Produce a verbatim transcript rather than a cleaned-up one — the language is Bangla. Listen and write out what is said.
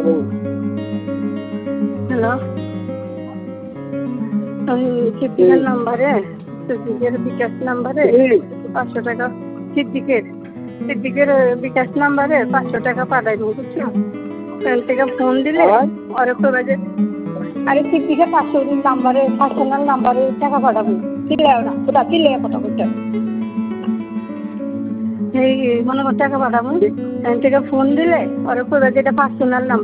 হ্যালো, আমি সিদ্দিকের নাম্বারে সিদ্দিকের বিকাশ নাম্বারে পাঁচশো টাকা সিদ্দিকের সিদ্দিকের বিকাশ নাম্বারে পাঁচশো টাকা পাঠাইব বুঝছো। ওখান থেকে ফোন দিলে ওরা করবে যে আরে সিদ্দিকের পাঁচশো নাম্বারে পার্সোনাল নাম্বারে টাকা পাঠাবো। চিল্লাও না, ওটা চিল্লায় কথা বলতে এই মনে কর টাকা পাঠাবো। এখান থেকে ফোন দিলে ওরা করবে যে এটা পার্সোনাল নাম্বার।